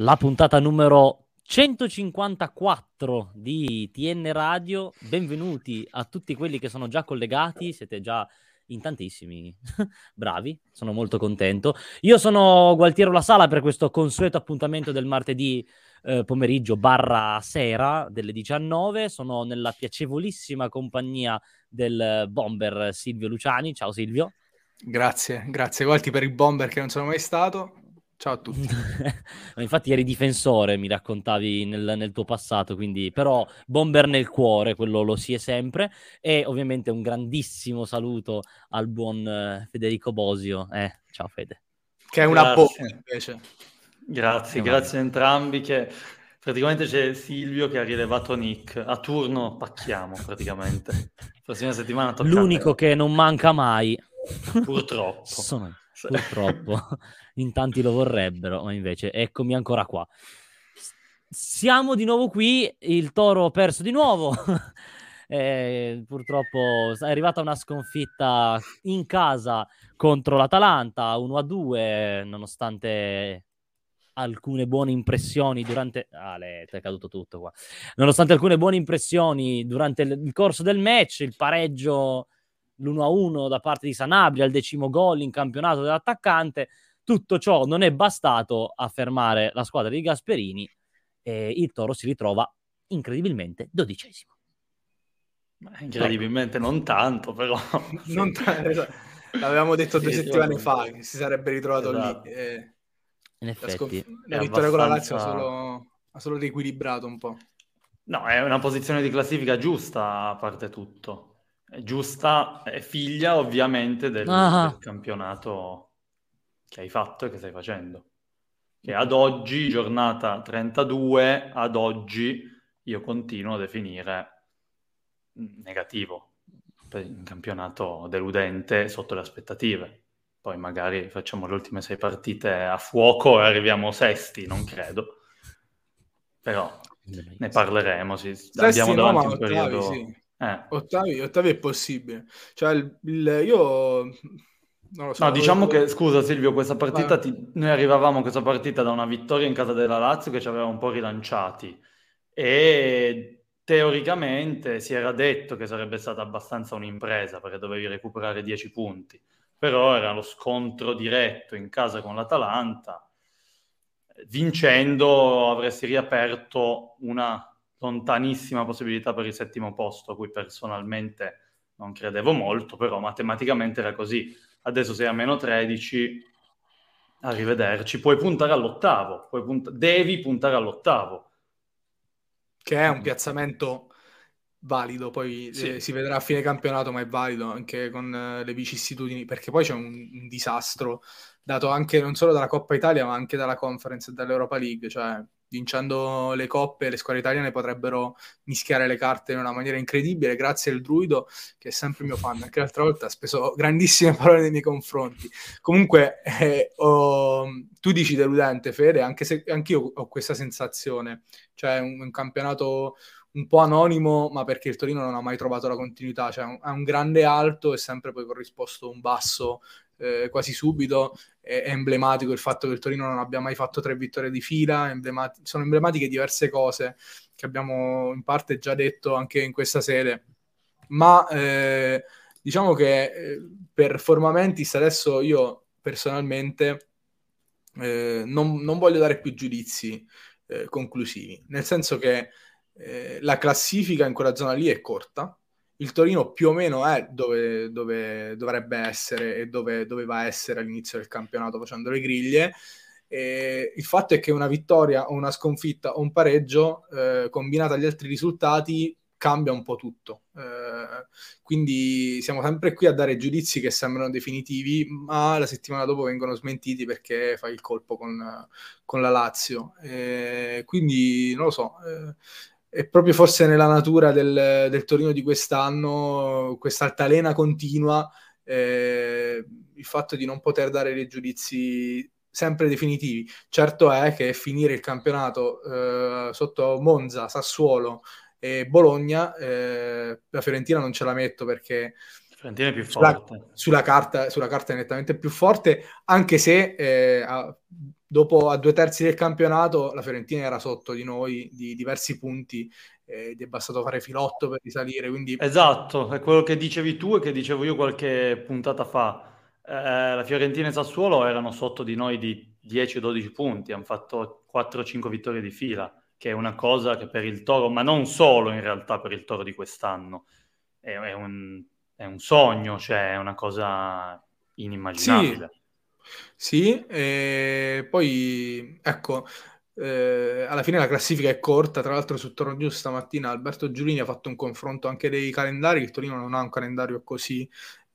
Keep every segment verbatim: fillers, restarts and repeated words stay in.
la puntata numero centocinquantaquattro di T N Radio. Benvenuti a tutti quelli che sono già collegati, siete già in tantissimi, bravi, sono molto contento. Io sono Gualtiero La Sala per questo consueto appuntamento del martedì eh, pomeriggio barra sera delle diciannove. Sono nella piacevolissima compagnia del bomber Silvio Luciani. Ciao Silvio. Grazie, grazie Gualti per il bomber che non sono mai stato. Ciao a tutti. Infatti eri difensore, mi raccontavi nel, nel tuo passato, quindi però bomber nel cuore, quello lo si è sempre. E ovviamente un grandissimo saluto al buon eh, Federico Bosio. Eh, ciao Fede. Che è una bomba invece. Grazie, Eh, grazie a entrambi. Che praticamente c'è Silvio che ha rilevato Nick. A turno pacchiamo praticamente. Prossima settimana tocca L'unico a te. che non manca mai. Purtroppo. Sono io. Purtroppo. In tanti lo vorrebbero, ma invece eccomi ancora qua. Siamo di nuovo qui, il Toro ha perso di nuovo. Eh, purtroppo è arrivata una sconfitta in casa contro l'Atalanta uno a due, nonostante alcune buone impressioni durante ah, le... è caduto tutto qua. Nonostante alcune buone impressioni durante il corso del match, il pareggio l'uno a uno da parte di Sanabria, il decimo gol in campionato dell'attaccante, tutto ciò non è bastato a fermare la squadra di Gasperini e il Toro si ritrova incredibilmente dodicesimo. Incredibilmente non tanto, però non t- l'avevamo detto sì, due settimane sì, fa che si sarebbe ritrovato esatto. lì e in effetti la, sconf- la è vittoria con la Lazio abbastanza... ha solo, ha solo riequilibrato un po'. No, è una posizione di classifica giusta a parte tutto. È giusta, è figlia ovviamente del, ah. del campionato che hai fatto e che stai facendo. Che ad oggi, giornata trentadue, ad oggi io continuo a definire negativo, per un campionato deludente sotto le aspettative. Poi magari facciamo le ultime sei partite a fuoco e arriviamo sesti, non credo. Però ne parleremo, sì. Abbiamo no, davanti ma un ottavi, periodo... sì. Eh. Ottavi, ottavi è possibile. Cioè, il, il, io non lo so. No, diciamo ho... che, scusa Silvio, questa partita, Ma... ti... noi arrivavamo a questa partita da una vittoria in casa della Lazio che ci aveva un po' rilanciati e teoricamente si era detto che sarebbe stata abbastanza un'impresa perché dovevi recuperare dieci punti, però era lo scontro diretto in casa con l'Atalanta. Vincendo avresti riaperto una lontanissima possibilità per il settimo posto, a cui personalmente non credevo molto, però matematicamente era così. Adesso sei a meno tredici, arrivederci. Puoi puntare all'ottavo, puoi punt- devi puntare all'ottavo. Che è un piazzamento valido, poi Sì. eh, si vedrà a fine campionato, ma è valido anche con eh, le vicissitudini, perché poi c'è un, un disastro dato anche non solo dalla Coppa Italia, ma anche dalla Conference e dall'Europa League, cioè vincendo le coppe le squadre italiane potrebbero mischiare le carte in una maniera incredibile, grazie al Druido che è sempre mio fan, anche l'altra volta ha speso grandissime parole nei miei confronti. Comunque eh, oh, tu dici deludente, Fede, anche se anch'io ho questa sensazione, cioè un, un campionato un po' anonimo, ma perché il Torino non ha mai trovato la continuità, cioè ha un grande alto e sempre poi corrisposto un basso eh, quasi subito. È, è emblematico il fatto che il Torino non abbia mai fatto tre vittorie di fila, emblemati- sono emblematiche diverse cose che abbiamo in parte già detto anche in questa sede, ma eh, diciamo che eh, per Formamentis adesso io personalmente eh, non, non voglio dare più giudizi eh, conclusivi, nel senso che Eh, la classifica in quella zona lì è corta, il Torino più o meno è dove, dove dovrebbe essere e dove doveva essere all'inizio del campionato facendo le griglie. E il fatto è che una vittoria o una sconfitta o un pareggio eh, combinata agli altri risultati cambia un po' tutto, eh, quindi siamo sempre qui a dare giudizi che sembrano definitivi, ma la settimana dopo vengono smentiti perché fai il colpo con, con la Lazio, eh, quindi non lo so, eh, è proprio forse nella natura del, del Torino di quest'anno, questa altalena continua, eh, il fatto di non poter dare dei giudizi sempre definitivi. Certo è che finire il campionato eh, sotto Monza, Sassuolo e Bologna, eh, la Fiorentina non ce la metto perché Fiorentina è più sulla, forte. Sulla carta, sulla carta è nettamente più forte, anche se eh, a, dopo a due terzi del campionato la Fiorentina era sotto di noi di diversi punti, ed è bastato fare filotto per risalire, quindi... Esatto, è quello che dicevi tu e che dicevo io qualche puntata fa. Eh, la Fiorentina e Sassuolo erano sotto di noi di dieci o dodici punti, hanno fatto quattro o cinque vittorie di fila, che è una cosa che per il Toro, ma non solo in realtà per il Toro di quest'anno, è, è, un, è un sogno, cioè è una cosa inimmaginabile. Sì, sì, e poi ecco, eh, alla fine la classifica è corta. Tra l'altro su Toro News stamattina Alberto Giulini ha fatto un confronto anche dei calendari. Il Torino non ha un calendario così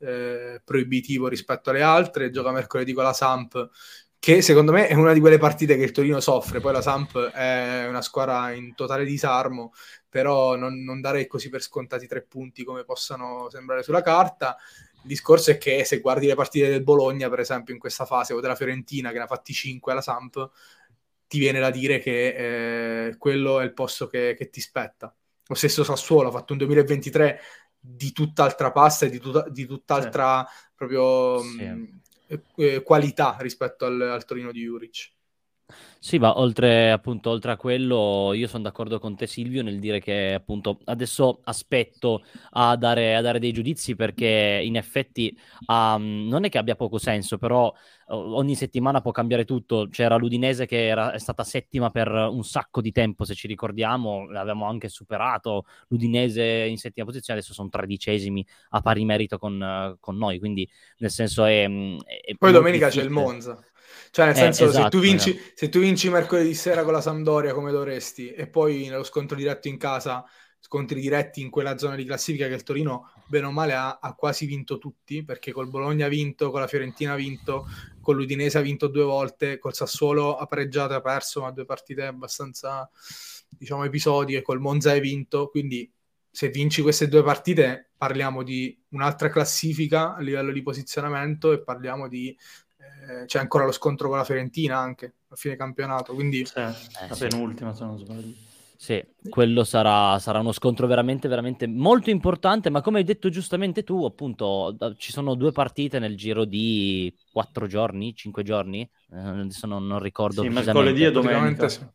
eh, proibitivo rispetto alle altre, gioca mercoledì con la Samp, che secondo me è una di quelle partite che il Torino soffre. Poi la Samp è una squadra in totale disarmo, però non, non darei così per scontati tre punti come possano sembrare sulla carta. Il discorso è che se guardi le partite del Bologna, per esempio, in questa fase, o della Fiorentina, che ne ha fatti cinque alla Samp, ti viene da dire che eh, quello è il posto che, che ti spetta. Lo stesso Sassuolo ha fatto un duemilaventitré di tutt'altra pasta e di, tutta, di tutt'altra sì. proprio sì. mh, eh, qualità rispetto al, al Torino di Juric. Sì, ma oltre appunto oltre a quello, io sono d'accordo con te, Silvio, nel dire che appunto adesso aspetto a dare, a dare dei giudizi, perché in effetti um, non è che abbia poco senso, però uh, ogni settimana può cambiare tutto. C'era l'Udinese che era, è stata settima per un sacco di tempo, se ci ricordiamo, l'avevamo anche superato l'Udinese in settima posizione, adesso sono tredicesimi a pari merito con, uh, con noi, quindi nel senso è, è poi domenica difficile. c'è il Monza. Cioè, nel eh, senso, esatto, se, tu vinci, esatto. se tu vinci mercoledì sera con la Sampdoria come dovresti, e poi nello scontro diretto in casa, scontri diretti in quella zona di classifica che il Torino, bene o male, ha, ha quasi vinto tutti, perché col Bologna ha vinto, con la Fiorentina ha vinto, con l'Udinese ha vinto due volte, col Sassuolo ha pareggiato e ha perso, ma due partite abbastanza, diciamo, episodiche, col Monza hai vinto, quindi se vinci queste due partite parliamo di un'altra classifica a livello di posizionamento, e parliamo di eh, c'è ancora lo scontro con la Fiorentina anche a fine campionato, quindi sì, la eh, sì. penultima se non sbaglio. Sì, quello sarà, sarà uno scontro veramente, veramente molto importante, ma come hai detto giustamente tu, appunto, ci sono due partite nel giro di quattro giorni, cinque giorni, eh, adesso non, non ricordo sì, precisamente. mercoledì e domenica. Sì.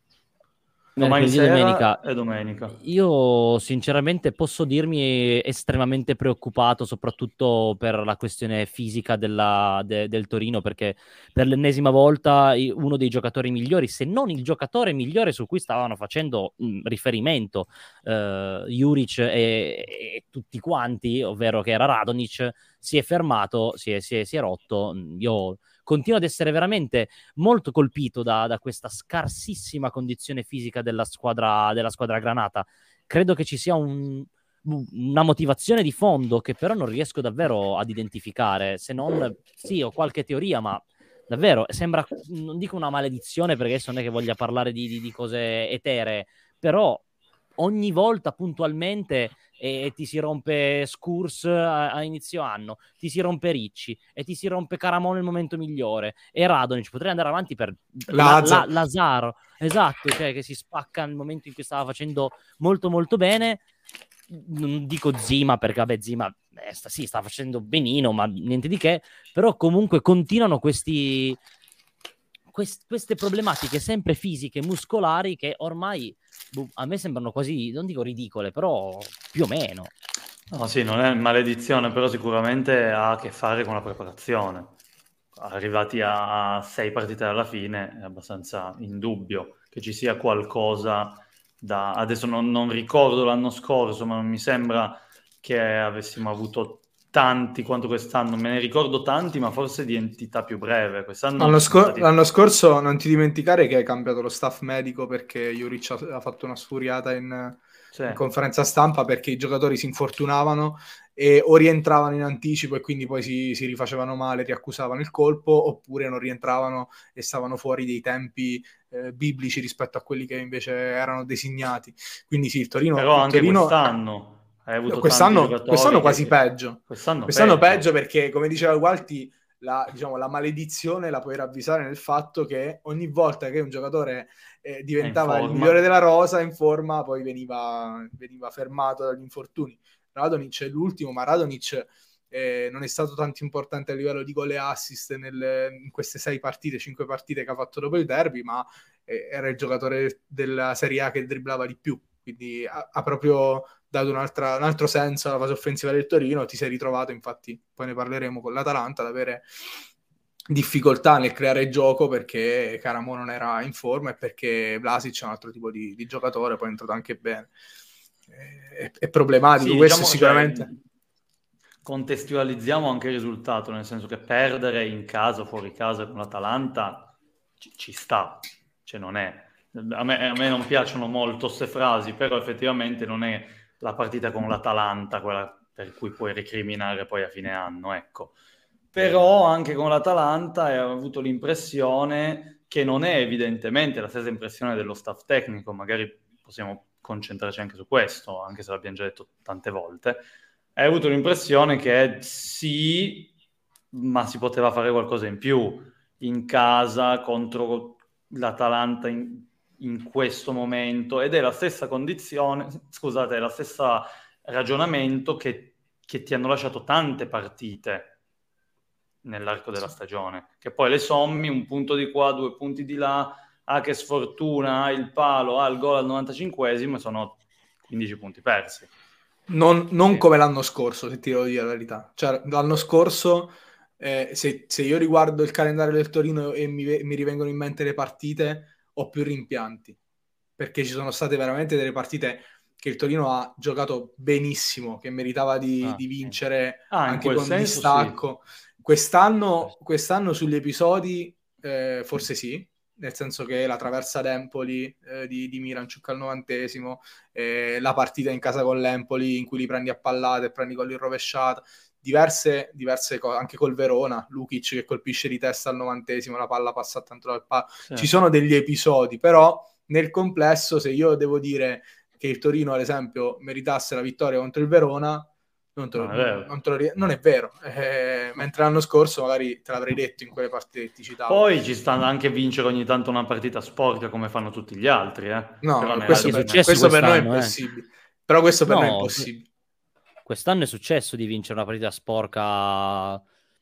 Domani Mercoledì e domenica. e domenica. Io sinceramente posso dirmi estremamente preoccupato, soprattutto per la questione fisica della, de, del Torino, perché per l'ennesima volta uno dei giocatori migliori, se non il giocatore migliore su cui stavano facendo mh, riferimento eh, Juric e, e tutti quanti, ovvero che era Radonjic, si è fermato, si è, si è, si è rotto. Io continuo ad essere veramente molto colpito da, da questa scarsissima condizione fisica della squadra, della squadra granata. Credo che ci sia un, una motivazione di fondo che però non riesco davvero ad identificare, se non, sì, ho qualche teoria, ma davvero sembra, non dico una maledizione, perché adesso non è che voglia parlare di, di, di cose eteree, però ogni volta puntualmente e ti si rompe Scurs a, a inizio anno, ti si rompe Ricci e ti si rompe Caramò nel momento migliore, e Radonjic, potrei andare avanti per la, la, Lazaro, esatto, cioè che si spacca nel momento in cui stava facendo molto molto bene. Non dico Zima, perché vabbè Zima eh, sta, sì, sta facendo benino, ma niente di che, però comunque continuano questi quest, queste problematiche sempre fisiche, muscolari, che ormai boh, a me sembrano quasi, non dico ridicole, però più o meno. No, sì, non è maledizione, però sicuramente ha a che fare con la preparazione. Arrivati a sei partite alla fine è abbastanza indubbio che ci sia qualcosa da... Adesso non, non ricordo l'anno scorso, ma non mi sembra che avessimo avuto tanti quanto quest'anno. Me ne ricordo tanti, ma forse di entità più breve. Quest'anno l'anno, scor- stati... l'anno scorso non ti dimenticare che hai cambiato lo staff medico, perché Juric ha, ha fatto una sfuriata in, sì. in conferenza stampa, perché i giocatori si infortunavano e o rientravano in anticipo e quindi poi si, si rifacevano male, riaccusavano il colpo, oppure non rientravano e stavano fuori dei tempi eh, biblici rispetto a quelli che invece erano designati. Quindi sì, il Torino... Però il anche Torino... quest'anno hai avuto quest'anno, tanti giocatori quest'anno quasi che... peggio. Quest'anno, quest'anno peggio. peggio perché, come diceva Gualti, la, diciamo, la maledizione la puoi ravvisare nel fatto che ogni volta che un giocatore eh, diventava il migliore della rosa in forma, poi veniva, veniva fermato dagli infortuni. Radonjic è l'ultimo, ma Radonjic eh, non è stato tanto importante a livello di gol e assist nel, in queste sei partite, cinque partite che ha fatto dopo il derby, ma eh, era il giocatore della Serie A che dribblava di più, quindi ha, ha proprio dato un'altra, un altro senso alla fase offensiva del Torino. Ti sei ritrovato, infatti poi ne parleremo, con l'Atalanta, ad avere difficoltà nel creare gioco perché Caramo non era in forma e perché Vlasic è un altro tipo di, di giocatore, poi è entrato anche bene. È, è problematico, sì, questo diciamo, sicuramente. Cioè, contestualizziamo anche il risultato, nel senso che perdere in casa o fuori casa con l'Atalanta ci, ci sta, cioè non è. A me, a me non piacciono molto queste frasi, però effettivamente non è la partita con l'Atalanta quella per cui puoi recriminare poi a fine anno, ecco. Però anche con l'Atalanta ho avuto l'impressione che non è evidentemente la stessa impressione dello staff tecnico, magari possiamo concentrarci anche su questo, anche se l'abbiamo già detto tante volte. Hai avuto l'impressione che sì, ma si poteva fare qualcosa in più in casa contro l'Atalanta in, in questo momento, ed è la stessa condizione, scusate, è la stessa ragionamento che, che ti hanno lasciato tante partite nell'arco della stagione, che poi le sommi, un punto di qua, due punti di là, ah che sfortuna, ah il palo, ah il gol al novantacinquesimo, sono quindici punti persi. Non, non sì. come l'anno scorso, se ti devo dire la verità. Cioè, l'anno scorso, eh, se, se io riguardo il calendario del Torino e mi, mi rivengono in mente le partite, ho più rimpianti, perché ci sono state veramente delle partite che il Torino ha giocato benissimo, che meritava di, Ah, di vincere ah, anche in quel con senso, distacco. sì. Quest'anno, quest'anno sugli episodi, eh, forse sì, nel senso che la traversa d'Empoli eh, di, di Miranchuk al novantesimo, eh, la partita in casa con l'Empoli in cui li prendi a pallate e prendi gol in rovesciata, diverse, diverse cose, anche col Verona, Lukic che colpisce di testa al novantesimo, la palla passa tanto dal palo. Sì. Ci sono degli episodi, però nel complesso, se io devo dire che il Torino, ad esempio, meritasse la vittoria contro il Verona, non, te lo, non è vero, non, te lo, non è vero. Eh, mentre l'anno scorso magari te l'avrei detto in quelle partite che ti citavo. Poi ci sta anche vincere ogni tanto una partita sporca come fanno tutti gli altri, eh. No, Però questo, ne, per, questo per noi è eh. impossibile. Però questo per no, noi è impossibile. Quest'anno è successo di vincere una partita sporca.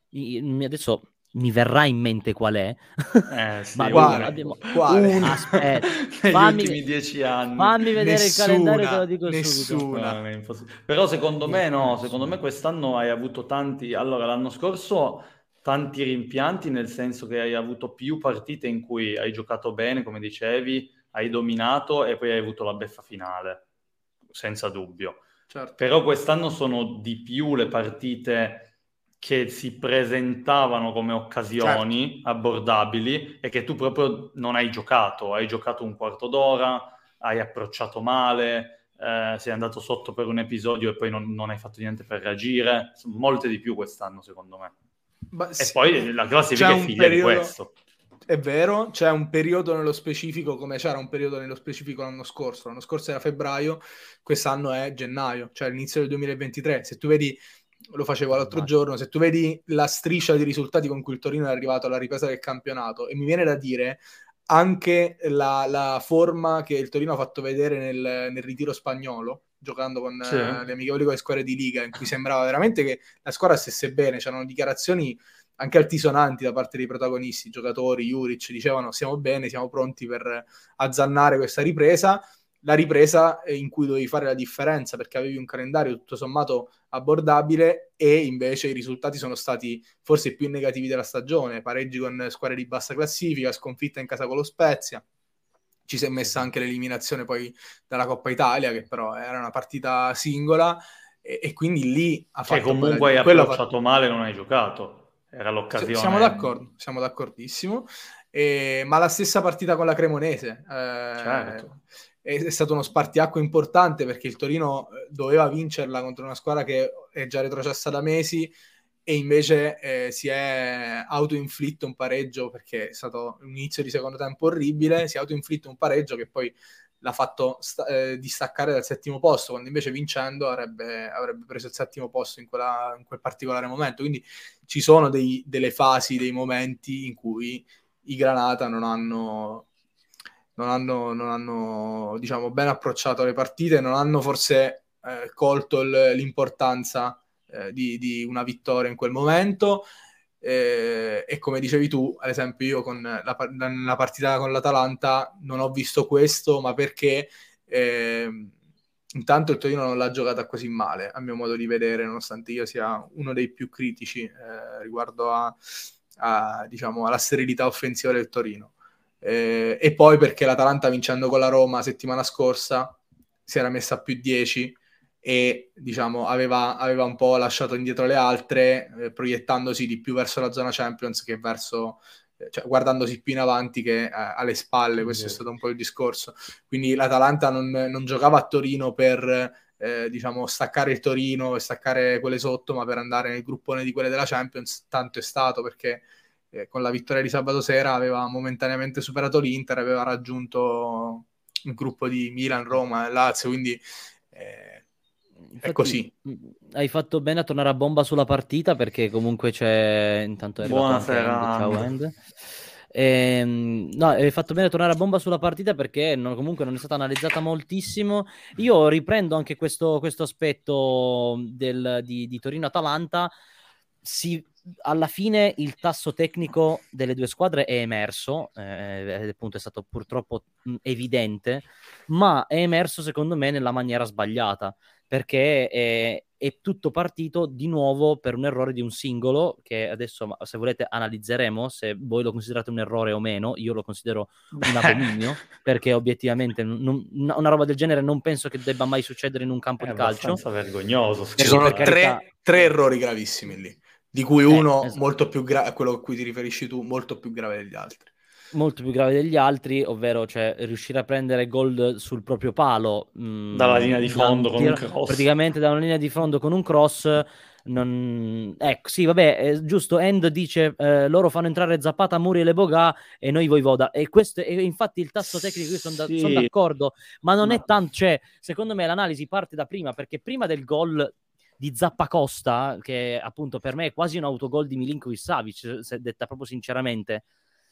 Adesso mi verrà in mente qual è. Eh, sì, Ma quale? abbiamo... Quale? Aspetta, negli fammi... ultimi dieci anni. Fammi vedere Nessuna, il calendario, te lo dico nessuna. No, subito. Però secondo me no, secondo me quest'anno hai avuto tanti... Allora, l'anno scorso tanti rimpianti, nel senso che hai avuto più partite in cui hai giocato bene, come dicevi, hai dominato e poi hai avuto la beffa finale, senza dubbio. Certo. Però quest'anno sono di più le partite che si presentavano come occasioni certo. abbordabili e che tu proprio non hai giocato, hai giocato un quarto d'ora, hai approcciato male, eh, sei andato sotto per un episodio e poi non, non hai fatto niente per reagire, molte di più quest'anno secondo me. Ma e sì, poi la classifica è figlia periodo... di questo. È vero, c'è un periodo nello specifico, come c'era un periodo nello specifico l'anno scorso. L'anno scorso era febbraio, quest'anno è gennaio, cioè l'inizio del duemilaventitré. Se tu vedi, lo facevo l'altro ah, giorno, se tu vedi la striscia di risultati con cui il Torino è arrivato alla ripresa del campionato, e mi viene da dire anche la, la forma che il Torino ha fatto vedere nel, nel ritiro spagnolo, giocando con sì. uh, le amichevoli con le squadre di Liga, in cui sembrava veramente che la squadra stesse bene, c'erano dichiarazioni anche altisonanti da parte dei protagonisti, giocatori, Juric, dicevano siamo bene, siamo pronti per azzannare questa ripresa, la ripresa in cui dovevi fare la differenza perché avevi un calendario tutto sommato abbordabile e invece i risultati sono stati forse i più negativi della stagione, pareggi con squadre di bassa classifica, sconfitta in casa con lo Spezia, ci si è messa anche l'eliminazione poi dalla Coppa Italia che però era una partita singola e, e quindi lì ha fatto... Che comunque hai approcciato fatto... male, non hai giocato. Era l'occasione. Siamo d'accordo, siamo d'accordissimo. Eh, ma la stessa partita con la Cremonese eh, certo. è, è stato uno spartiacque importante perché il Torino doveva vincerla contro una squadra che è già retrocessa da mesi e invece eh, si è autoinflitto un pareggio perché è stato un inizio di secondo tempo orribile, si è autoinflitto un pareggio che poi l'ha fatto sta- eh, distaccare dal settimo posto, quando invece vincendo avrebbe, avrebbe preso il settimo posto in, quella, in quel particolare momento. Quindi ci sono dei, delle fasi, dei momenti in cui i Granata non hanno, non hanno, non hanno diciamo, ben approcciato le partite, non hanno forse eh, colto l- l'importanza eh, di, di una vittoria in quel momento. Eh, e come dicevi tu, ad esempio, io con la, la partita con l'Atalanta non ho visto questo, ma perché eh, intanto il Torino non l'ha giocata così male, a mio modo di vedere, nonostante io sia uno dei più critici eh, riguardo a, a, diciamo, alla sterilità offensiva del Torino. Eh, e poi perché l'Atalanta, vincendo con la Roma settimana scorsa, si era messa a più dieci e diciamo aveva, aveva un po' lasciato indietro le altre, eh, proiettandosi di più verso la zona Champions che verso, eh, cioè guardandosi più in avanti che eh, alle spalle. Questo Sì. è stato un po' il discorso. Quindi l'Atalanta non, non giocava a Torino per eh, diciamo staccare il Torino e staccare quelle sotto, ma per andare nel gruppone di quelle della Champions. Tanto è stato, perché eh, con la vittoria di sabato sera aveva momentaneamente superato l'Inter, aveva raggiunto il gruppo di Milan, Roma e Lazio, quindi eh, Infatti, è così. Hai fatto bene a tornare a bomba sulla partita, perché comunque c'è, intanto è arrivato Buonasera, anche End. Ciao And. End. Ehm, no, hai fatto bene a tornare a bomba sulla partita, perché non, comunque non è stata analizzata moltissimo. Io riprendo anche questo, questo aspetto del, di, di Torino-Atalanta. Si, alla fine il tasso tecnico delle due squadre è emerso, eh, appunto è stato purtroppo mh, evidente, ma è emerso secondo me nella maniera sbagliata, perché è, è tutto partito di nuovo per un errore di un singolo, che adesso, se volete, analizzeremo se voi lo considerate un errore o meno. Io lo considero un abominio, perché obiettivamente non, una roba del genere non penso che debba mai succedere in un campo È di calcio. abbastanza vergognoso. Ci sono scusa, tre, tre errori gravissimi lì, di cui Eh, uno esatto. molto più grave, quello a cui ti riferisci tu, molto più grave degli altri. Molto più grave degli altri, ovvero cioè riuscire a prendere gol sul proprio palo mh, dalla linea di da fondo un con un tir- cross. praticamente da una linea di fondo con un cross. Non... Ecco, sì, vabbè, è giusto. End dice eh, loro fanno entrare Zapata, Muriel e Boga e noi Voivoda, e questo è infatti il tasso tecnico. Io sono, da- Sì. sono d'accordo, ma non Ma- è tanto, cioè, secondo me l'analisi parte da prima, perché prima del gol di Zappacosta, che appunto per me è quasi un autogol di Milinkovic-Savic, se detta proprio sinceramente,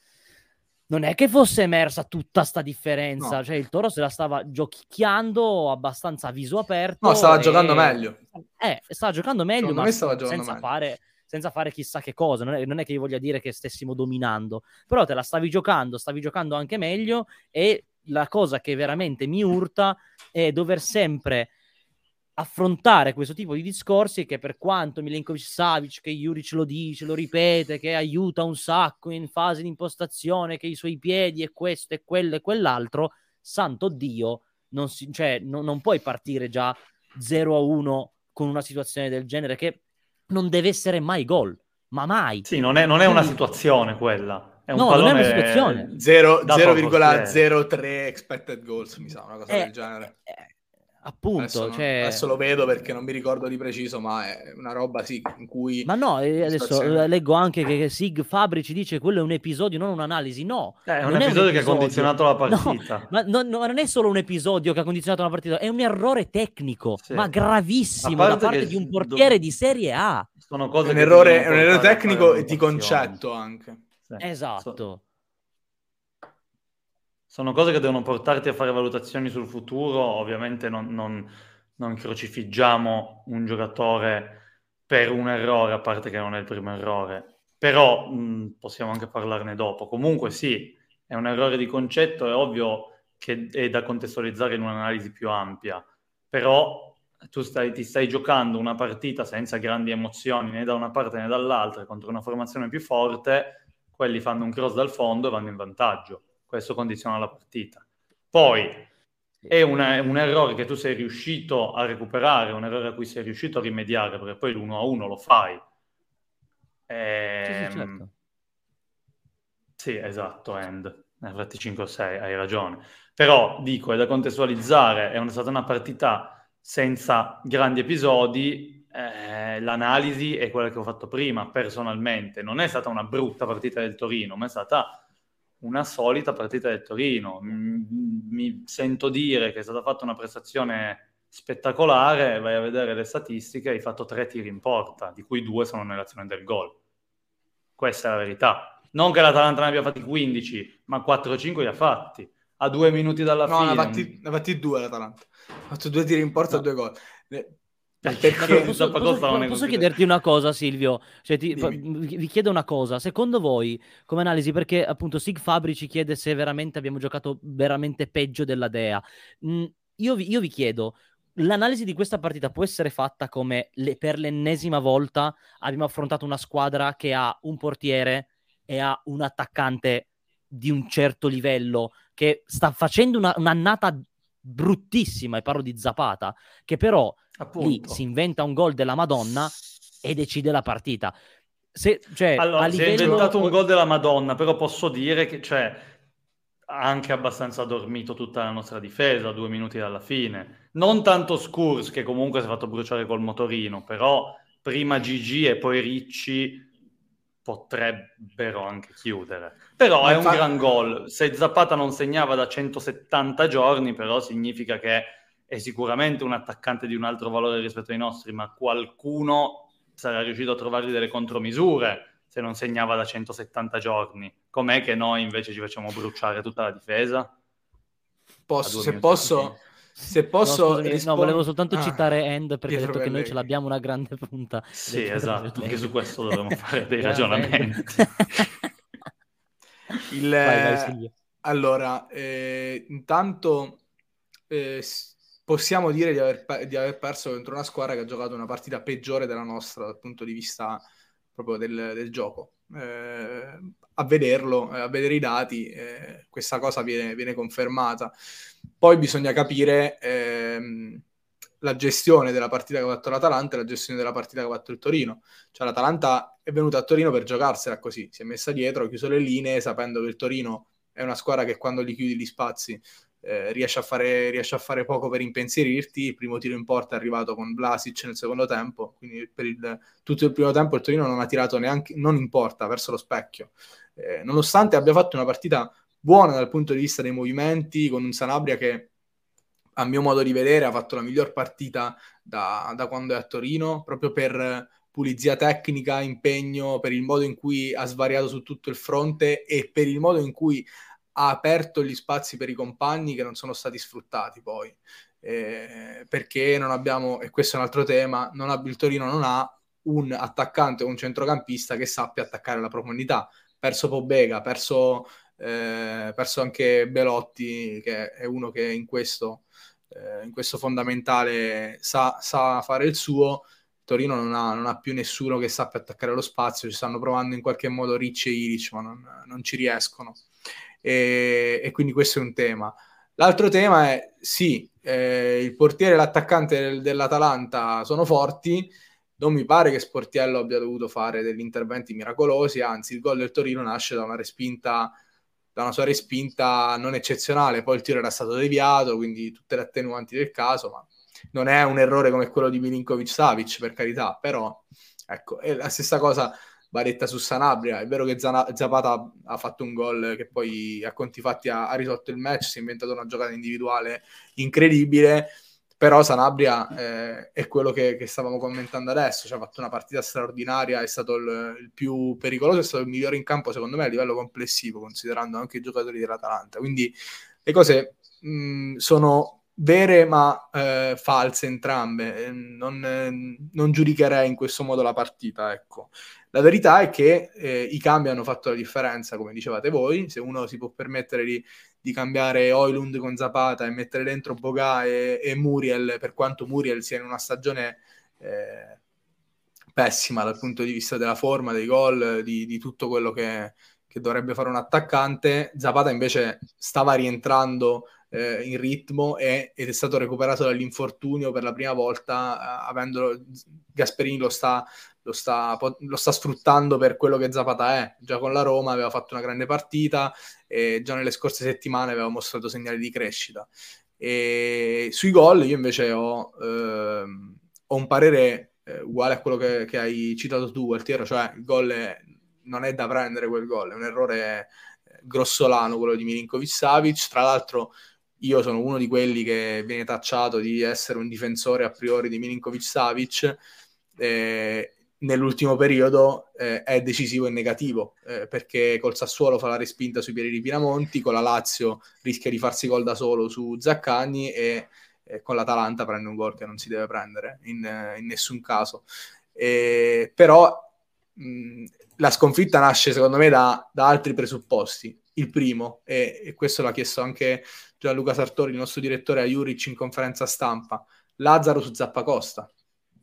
non è che fosse emersa tutta sta differenza. No. Cioè il Toro se la stava giochicchiando abbastanza a viso aperto. No, stava e... giocando meglio. Eh, stava giocando meglio, Secondo ma me stava giocando senza meglio. fare, senza fare chissà che cosa. Non è, non è che io voglia dire che stessimo dominando, però te la stavi giocando, stavi giocando anche meglio. E la cosa che veramente mi urta è dover sempre affrontare questo tipo di discorsi, che per quanto Milinkovic-Savic, che Juric lo dice, lo ripete, che aiuta un sacco in fase di impostazione, che i suoi piedi e questo e quello e quell'altro, santo Dio, non, si, cioè, no, non puoi partire già zero a uno con una situazione del genere, che non deve essere mai gol, ma mai. Sì, non è, non è Quindi, una situazione quella. È un no, pallone non è una situazione. zero dato al virgola portiere. zero tre expected goals, mi sa, una cosa Eh, del genere. eh, eh, appunto, Adesso, non- cioè... adesso lo vedo perché non mi ricordo di preciso, ma è una roba sì, in cui... Ma no, eh, adesso situazione- eh, leggo anche che Sig Fabri ci dice quello è un episodio, non un'analisi. No, Eh, è un non episodio è un che ha condizionato la partita. No, ma, no, no, ma non è solo un episodio che ha condizionato la partita, è un errore tecnico, Sì. ma gravissimo A da parte parte che di un do- portiere di Serie A. Sono È cose un che errore, ti è un devono errore portare a tecnico fare e di valutazioni. concetto anche. Sì. Esatto. So- sono cose che devono portarti a fare valutazioni sul futuro. Ovviamente non, non, non crocifiggiamo un giocatore per un errore, a parte che non è il primo errore. Però mh, possiamo anche parlarne dopo. Comunque sì, è un errore di concetto, è ovvio che è da contestualizzare in un'analisi più ampia. Però tu stai, ti stai giocando una partita senza grandi emozioni né da una parte né dall'altra, contro una formazione più forte. Quelli fanno un cross dal fondo e vanno in vantaggio. Questo condiziona la partita. Poi è una, un errore che tu sei riuscito a recuperare, un errore a cui sei riuscito a rimediare, perché poi l'uno a uno lo fai. Ehm... Sì, sì, certo. Sì, esatto, End. Ne fatti cinque o sei, hai ragione. Però, dico, è da contestualizzare, è stata una partita senza grandi episodi. Eh, l'analisi è quella che ho fatto prima, personalmente. Non è stata una brutta partita del Torino, ma è stata una solita partita del Torino. Mi, mi sento dire che è stata fatta una prestazione spettacolare, vai a vedere le statistiche, hai fatto tre tiri in porta, di cui due sono nell'azione del gol. Questa è la verità. Non che l'Atalanta ne abbia fatti quindici, ma quattro o cinque li ha fatti. A due minuti dalla No, fine. ne ha fatti, ne ha fatti due l'Atalanta. Ha fatto due tiri in porta e No. due gol. Perché Perché- Posso, Zappacosta posso- non è posso così. chiederti una cosa, Silvio? Cioè, ti- Dimmi. vi vi chiedo una cosa. Secondo voi, come analisi, perché appunto Sig Fabri ci chiede se veramente abbiamo giocato veramente peggio della Dea. Mm, io, vi, io vi chiedo, l'analisi di questa partita può essere fatta come le- per l'ennesima volta abbiamo affrontato una squadra che ha un portiere e ha un attaccante di un certo livello, che sta facendo una- un'annata bruttissima, e parlo di Zapata, che però lì Appunto. si inventa un gol della Madonna e decide la partita. Se, cioè, Allora, a si è livello... inventato un gol della Madonna, però posso dire che cioè, ha anche abbastanza dormito tutta la nostra difesa, due minuti dalla fine. Non tanto Scurs, che comunque si è fatto bruciare col motorino, però prima Gigi e poi Ricci potrebbero anche chiudere. Però Ma è infa- un gran gol. Se Zapata non segnava da centosettanta giorni, però significa che è sicuramente un attaccante di un altro valore rispetto ai nostri, ma qualcuno sarà riuscito a trovargli delle contromisure se non segnava da centosettanta giorni. Com'è che noi invece ci facciamo bruciare tutta la difesa? A Posso, due se minuti dalla posso, fine. se No, posso scusami, no, rispon- volevo soltanto Ah, citare End perché ha Pietro detto che noi ce Pellegrini. l'abbiamo una grande punta. ed è Sì, Pietro esatto, anche Pellegrini. su questo dovremmo fare dei Grande ragionamenti. End. Il, Vai, vai, eh, Silvio. allora, eh, intanto eh, s- possiamo dire di aver, pe- di aver perso contro una squadra che ha giocato una partita peggiore della nostra dal punto di vista proprio del, del gioco. Eh, a vederlo, eh, a vedere i dati, eh, questa cosa viene, viene confermata. Poi bisogna capire ehm, la gestione della partita che ha fatto l'Atalanta e la gestione della partita che ha fatto il Torino. Cioè l'Atalanta è venuta a Torino per giocarsela così, si è messa dietro, ha chiuso le linee, sapendo che il Torino è una squadra che quando gli chiudi gli spazi eh, riesce, a fare, riesce a fare poco per impensierirti. Il primo tiro in porta è arrivato con Vlasic nel secondo tempo, quindi per il, tutto il primo tempo il Torino non ha tirato neanche, non in porta, verso lo specchio. Eh, nonostante abbia fatto una partita buona dal punto di vista dei movimenti, con un Sanabria che a mio modo di vedere ha fatto la miglior partita da, da quando è a Torino, proprio per pulizia tecnica, impegno, per il modo in cui ha svariato su tutto il fronte e per il modo in cui ha aperto gli spazi per i compagni che non sono stati sfruttati poi. Eh, perché non abbiamo, e questo è un altro tema, non ha, il Torino non ha un attaccante o un centrocampista che sappia attaccare la profondità. Perso Pobega, perso, eh, perso anche Belotti, che è uno che in questo, eh, in questo fondamentale sa, sa fare il suo. Torino non ha, non ha più nessuno che sappia attaccare lo spazio, ci stanno provando in qualche modo Ricci e Ilic, ma non, non ci riescono. E, e quindi questo è un tema. L'altro tema è, sì, eh, il portiere e l'attaccante del, dell'Atalanta sono forti, non mi pare che Sportiello abbia dovuto fare degli interventi miracolosi, anzi il gol del Torino nasce da una respinta, da una sua respinta non eccezionale, poi il tiro era stato deviato, quindi tutte le attenuanti del caso, ma non è un errore come quello di Milinkovic-Savic, per carità, però ecco, è la stessa cosa va detta su Sanabria. È vero che Zana- Zapata ha fatto un gol che poi a conti fatti ha, ha risolto il match, si è inventato una giocata individuale incredibile, però Sanabria eh, è quello che, che stavamo commentando adesso, cioè ha fatto una partita straordinaria, è stato il, il più pericoloso, è stato il migliore in campo secondo me a livello complessivo, considerando anche i giocatori dell'Atalanta, quindi le cose mh, sono vere ma eh, false entrambe. Eh, non, eh, non giudicherei in questo modo la partita, ecco. La verità è che eh, i cambi hanno fatto la differenza, come dicevate voi. Se uno si può permettere di, di cambiare Højlund con Zapata e mettere dentro Boga e, e Muriel, per quanto Muriel sia in una stagione eh, pessima dal punto di vista della forma, dei gol, di, di tutto quello che, che dovrebbe fare un attaccante, Zapata invece stava rientrando eh, in ritmo e, ed è stato recuperato dall'infortunio per la prima volta, eh, avendo Gasperini lo sta, lo, sta, lo sta sfruttando per quello che Zapata è. Già con la Roma aveva fatto una grande partita e già nelle scorse settimane aveva mostrato segnali di crescita. E sui gol io invece ho, ehm, ho un parere eh, uguale a quello che, che hai citato tu, Gualtiero, cioè il gol è, non è da prendere quel gol, è un errore grossolano quello di Milinkovic-Savic. Tra l'altro io sono uno di quelli che viene tacciato di essere un difensore a priori di Milinkovic-Savic. Eh, nell'ultimo periodo eh, è decisivo e negativo, eh, perché col Sassuolo fa la respinta sui piedi di Pinamonti, con la Lazio rischia di farsi gol da solo su Zaccagni e eh, con l'Atalanta prende un gol che non si deve prendere in, in nessun caso. Eh, però mh, la sconfitta nasce secondo me da, da altri presupposti. Il primo, e, e questo l'ha chiesto anche Gianluca Sartori, il nostro direttore, a Juric in conferenza stampa, Lazzaro su Zappacosta.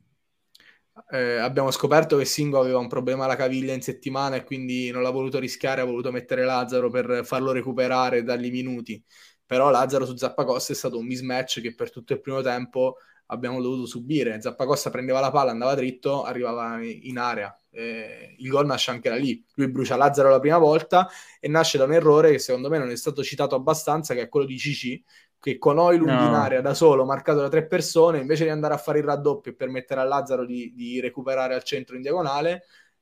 Eh, abbiamo scoperto che Singo aveva un problema alla caviglia in settimana e quindi non l'ha voluto rischiare, ha voluto mettere Lazzaro per farlo recuperare e dargli minuti, però Lazzaro su Zappacosta è stato un mismatch che per tutto il primo tempo abbiamo dovuto subire. Zappacosta prendeva la palla, andava dritto, arrivava in area. Eh, il gol nasce anche da lì. Lui brucia Lazzaro la prima volta e nasce da un errore che secondo me non è stato citato abbastanza, che è quello di Cicì, che con Højlund no. in area da solo, marcato da tre persone, invece di andare a fare il raddoppio e permettere a Lazzaro di, di recuperare al centro in diagonale,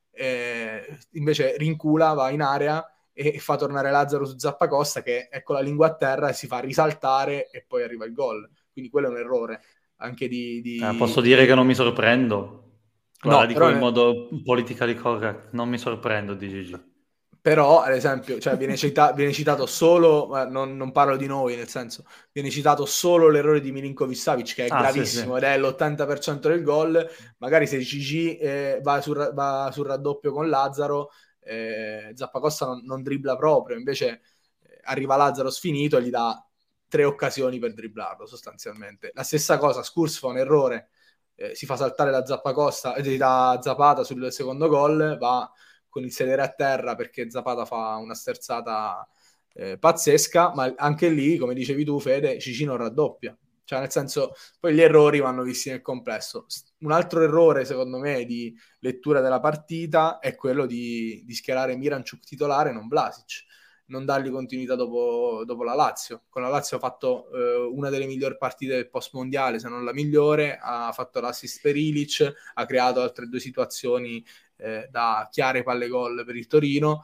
eh, invece rincula, va in area e fa tornare Lazzaro su Zappacosta, che è con la lingua a terra e si fa risaltare e poi arriva il gol. Quindi quello è un errore anche di... di... Eh, posso dire che non mi sorprendo? Guarda, no, dico in ne... modo politically correct, non mi sorprendo di Gigi. Però, ad esempio, cioè, viene, cita- viene citato solo, non, non parlo di noi, nel senso, viene citato solo l'errore di Milinkovic-Savic, che è ah, gravissimo, sì, sì. ed è l'ottanta per cento del gol. Magari se Gigi eh, va, sul, va sul raddoppio con Lazzaro, eh, Zappacosta non, non dribbla proprio, invece eh, arriva Lazzaro sfinito e gli dà tre occasioni per dribblarlo, sostanzialmente. La stessa cosa, Skurz fa un errore, eh, si fa saltare da Zappacosta, eh, da Zapata sul secondo gol, va con il sedere a terra perché Zapata fa una sterzata eh, pazzesca, ma anche lì, come dicevi tu Fede, Cicino raddoppia, cioè nel senso, poi gli errori vanno visti nel complesso. Un altro errore secondo me di lettura della partita è quello di, di schierare Miranchuk titolare, non Vlasic, non dargli continuità dopo, dopo la Lazio. Con la Lazio ha fatto eh, una delle migliori partite del post mondiale, se non la migliore, ha fatto l'assist per Ilic, ha creato altre due situazioni Eh, da chiare palle gol per il Torino,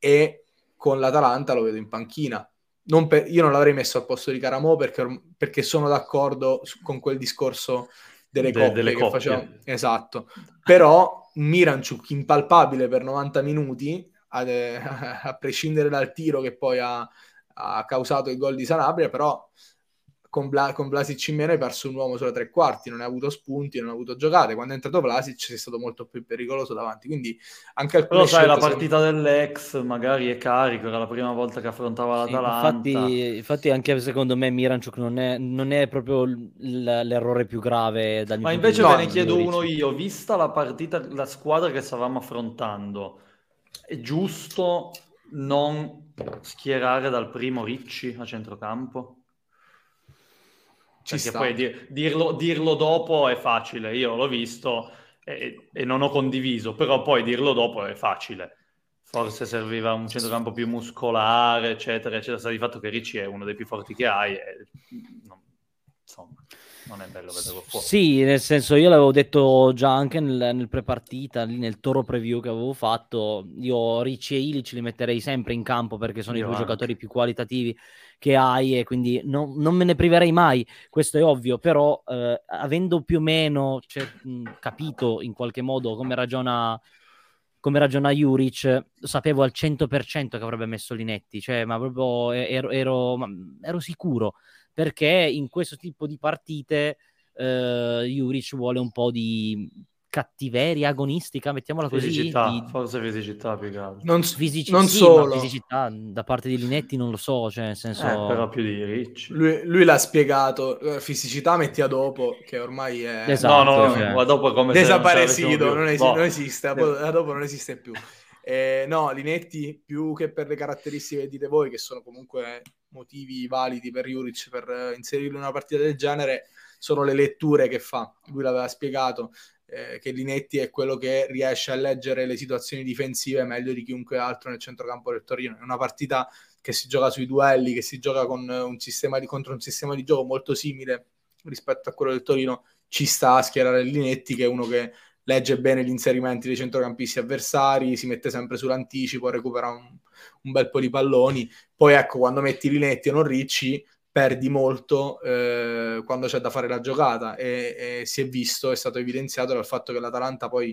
e con l'Atalanta lo vedo in panchina. Non per, io non l'avrei messo al posto di Caramò perché, perché sono d'accordo su, con quel discorso delle De, coppie delle che coppie. Facciamo, esatto, però Miranchuk impalpabile per novanta minuti a, a prescindere dal tiro che poi ha, ha causato il gol di Sanabria, però con, Bla- con Vlasic in meno hai perso un uomo sulla tre quarti, non hai avuto spunti, non hai avuto giocate. Quando è entrato Vlasic sei stato molto più pericoloso davanti, quindi anche alcune però sai, la sono... partita dell'ex magari è carico, era la prima volta che affrontava l'Atalanta. Sì, infatti, infatti anche secondo me Miranchuk non è, non è proprio l- l'errore più grave dal mio ma punto di invece vista. ve ne chiedo uno io, vista la partita, la squadra che stavamo affrontando, è giusto non schierare dal primo Ricci a centrocampo? Ci Perché sta. poi dir, dirlo, dirlo dopo è facile, io l'ho visto e, e non ho condiviso, però poi dirlo dopo è facile. Forse serviva un centrocampo più muscolare, eccetera, eccetera. Sta di fatto che Ricci è uno dei più forti che hai e non, insomma, non è bello vederlo fuori. Sì, nel senso, io l'avevo detto già anche nel, nel pre-partita, lì nel Toro preview che avevo fatto, io Ricci e Ilic li metterei sempre in campo perché sono io i due anche. giocatori più qualitativi che hai e quindi non, non me ne priverei mai, questo è ovvio, però eh, avendo più o meno cioè, mh, capito in qualche modo come ragiona come ragiona Juric, sapevo al cento per cento che avrebbe messo Linetti, cioè ma proprio ero, ero, ero sicuro, perché in questo tipo di partite Uh, Juric vuole un po' di cattiveria agonistica, mettiamola così, fisicità, di... forse fisicità più che altro. Non, Fisici... non sì, solo ma fisicità da parte di Linetti non lo so, cioè nel senso eh, però più di Ricci. Lui, lui l'ha spiegato, fisicità metti a dopo, che ormai è esatto, no, no, cioè... ma dopo è come desaparecido, se non, non, esi- boh. non esiste, a dopo non esiste più. Eh, no, Linetti, più che per le caratteristiche che dite voi, che sono comunque motivi validi per Juric per inserirlo in una partita del genere, sono le letture che fa. Lui l'aveva spiegato, eh, che Linetti è quello che riesce a leggere le situazioni difensive meglio di chiunque altro nel centrocampo del Torino. È una partita che si gioca sui duelli, che si gioca con un sistema di, contro un sistema di gioco molto simile rispetto a quello del Torino. Ci sta a schierare Linetti, che è uno che legge bene gli inserimenti dei centrocampisti avversari, si mette sempre sull'anticipo, recupera un, un bel po' di palloni. Poi ecco, quando metti Linetti e non Ricci, perdi molto eh, quando c'è da fare la giocata, e, e si è visto, è stato evidenziato dal fatto che l'Atalanta poi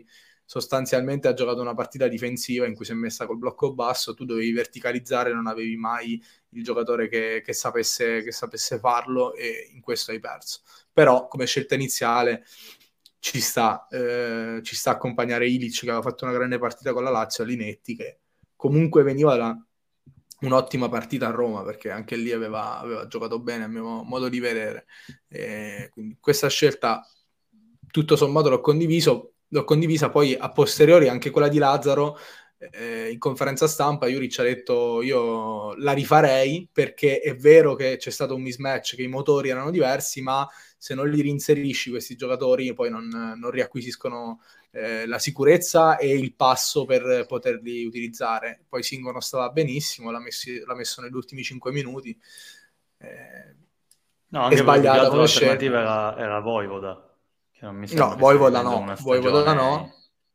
sostanzialmente ha giocato una partita difensiva in cui si è messa col blocco basso, tu dovevi verticalizzare, non avevi mai il giocatore che, che, sapesse, che sapesse farlo, e in questo hai perso. Però come scelta iniziale ci sta, eh, ci sta accompagnare Ilic, che aveva fatto una grande partita con la Lazio, a Linetti, che comunque veniva da un'ottima partita a Roma, perché anche lì aveva, aveva giocato bene a mio modo di vedere. E quindi questa scelta tutto sommato l'ho condiviso, l'ho condivisa. Poi a posteriori anche quella di Lazzaro, eh, in conferenza stampa Juric ha detto io la rifarei, perché è vero che c'è stato un mismatch, che i motori erano diversi, ma se non li reinserisci questi giocatori poi non, non riacquisiscono eh, la sicurezza e il passo per poterli utilizzare. Poi Singo stava benissimo, l'ha, messi, l'ha messo negli ultimi cinque minuti, eh, no, anche è sbagliata come l'alternativa era, era Voivoda, che non mi sembra no, Voivoda no, no, Voivoda no,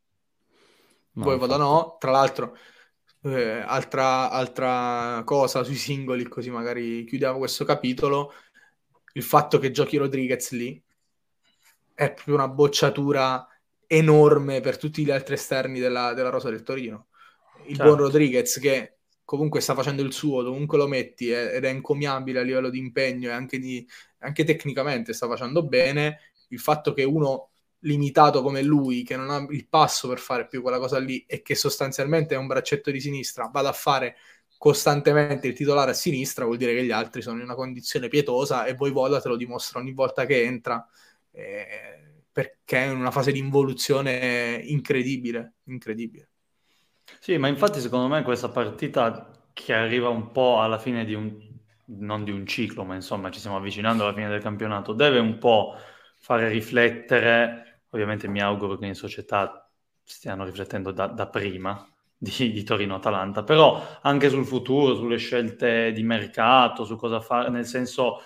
no Voivoda no, tra l'altro eh, altra, altra cosa sui singoli, così magari chiudiamo questo capitolo, il fatto che giochi Rodriguez lì è proprio una bocciatura enorme per tutti gli altri esterni della, della rosa del Torino. Il certo. buon Rodriguez, che comunque sta facendo il suo, dovunque lo metti, è, ed è encomiabile a livello di impegno e anche, di, anche tecnicamente sta facendo bene. Il fatto che uno limitato come lui, che non ha il passo per fare più quella cosa lì e che sostanzialmente è un braccetto di sinistra, vada a fare costantemente il titolare a sinistra, vuol dire che gli altri sono in una condizione pietosa, e Voivoda te lo dimostra ogni volta che entra, eh, perché è in una fase di involuzione incredibile, incredibile. Sì, ma infatti secondo me questa partita, che arriva un po' alla fine di un, non di un ciclo, ma insomma ci stiamo avvicinando alla fine del campionato, deve un po' fare riflettere. Ovviamente mi auguro che in società stiano riflettendo da, da prima di, di Torino-Atalanta, però anche sul futuro, sulle scelte di mercato, su cosa fare, nel senso,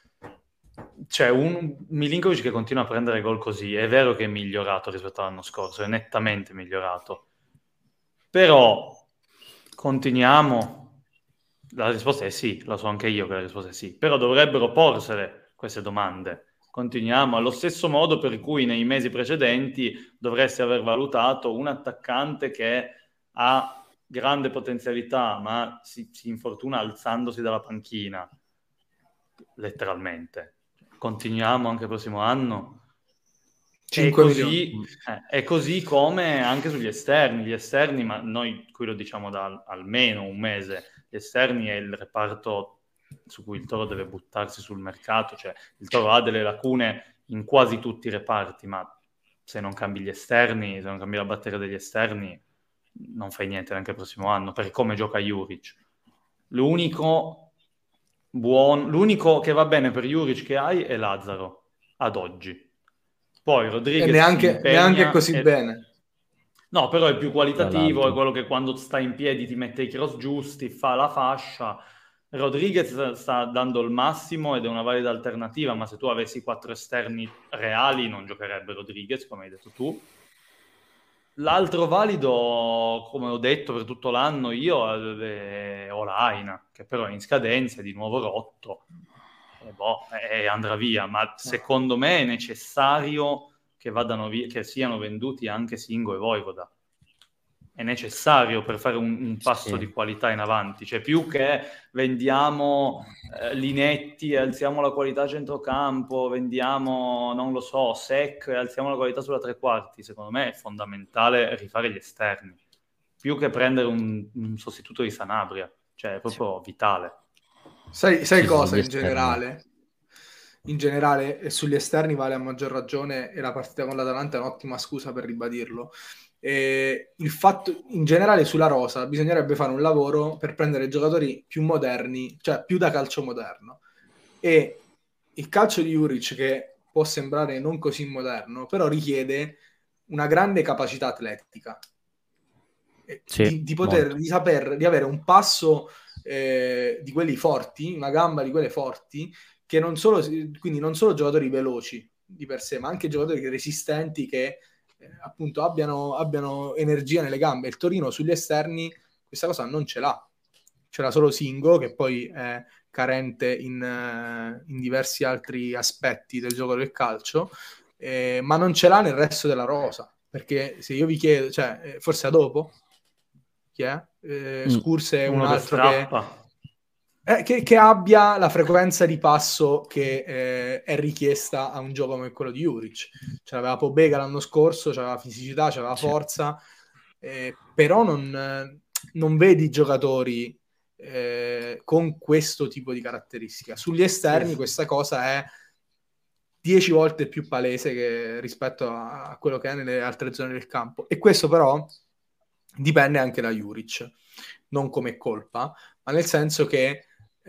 c'è un Milinkovic che continua a prendere gol così, è vero che è migliorato rispetto all'anno scorso, è nettamente migliorato, però continuiamo, la risposta è sì, la so anche io che la risposta è sì, però dovrebbero porsele queste domande. Continuiamo allo stesso modo per cui nei mesi precedenti dovresti aver valutato un attaccante che ha grande potenzialità ma si, si infortuna alzandosi dalla panchina, letteralmente. Continuiamo anche il prossimo anno. È così, eh, è così come anche sugli esterni. Gli esterni, ma noi qui lo diciamo da almeno un mese, gli esterni è il reparto su cui il Toro deve buttarsi sul mercato. Cioè il Toro ha delle lacune in quasi tutti i reparti, ma se non cambi gli esterni, se non cambi la batteria degli esterni, non fai niente neanche il prossimo anno, per come gioca Juric. L'unico buon, l'unico che va bene per Juric che hai è Lazzaro ad oggi. Poi Rodriguez e neanche, neanche così e... bene. No, però è più qualitativo, è quello che quando sta in piedi ti mette i cross giusti, fa la fascia. Rodriguez sta dando il massimo ed è una valida alternativa, ma se tu avessi quattro esterni reali non giocherebbe Rodriguez, come hai detto tu. L'altro valido, come ho detto per tutto l'anno io, è Olaina, che però è in scadenza, è di nuovo rotto. E boh, e andrà via, ma secondo me è necessario che vadano via, che siano venduti anche Singo e Voivoda. È necessario per fare un, un passo sì. di qualità in avanti, cioè più che vendiamo eh, Linetti e alziamo la qualità a centrocampo, vendiamo, non lo so, Sec e alziamo la qualità sulla tre quarti. Secondo me è fondamentale rifare gli esterni, più che prendere un, un sostituto di Sanabria, cioè è proprio sì. vitale. Sai, sai sì, cosa in generale? In generale, e sugli esterni vale a maggior ragione, e la partita con l'Atalanta è un'ottima scusa per ribadirlo. E il fatto, in generale, sulla rosa bisognerebbe fare un lavoro per prendere giocatori più moderni, cioè più da calcio moderno. E il calcio di Juric, che può sembrare non così moderno, però richiede una grande capacità atletica. Sì, di, di poter, molto. di saper, di avere un passo eh, di quelli forti, una gamba di quelle forti, che non solo, quindi non solo giocatori veloci di per sé, ma anche giocatori resistenti che eh, appunto abbiano, abbiano energia nelle gambe. Il Torino sugli esterni questa cosa non ce l'ha, ce l'ha solo Singo, che poi è carente in, uh, in diversi altri aspetti del gioco del calcio, eh, ma non ce l'ha nel resto della rosa, perché se io vi chiedo, cioè, forse a dopo, chi è? Eh, Mm. Skurse è un Uno che altro che, strappa. eh, che, che abbia la frequenza di passo che eh, è richiesta a un gioco come quello di Juric. Ce l'aveva Pobega l'anno scorso, c'aveva fisicità, c'aveva Sì. forza, eh, però non, non vedi giocatori eh, con questo tipo di caratteristica. Sugli esterni Sì, sì. questa cosa è dieci volte più palese che rispetto a, a quello che è nelle altre zone del campo. E questo però dipende anche da Juric, non come colpa, ma nel senso che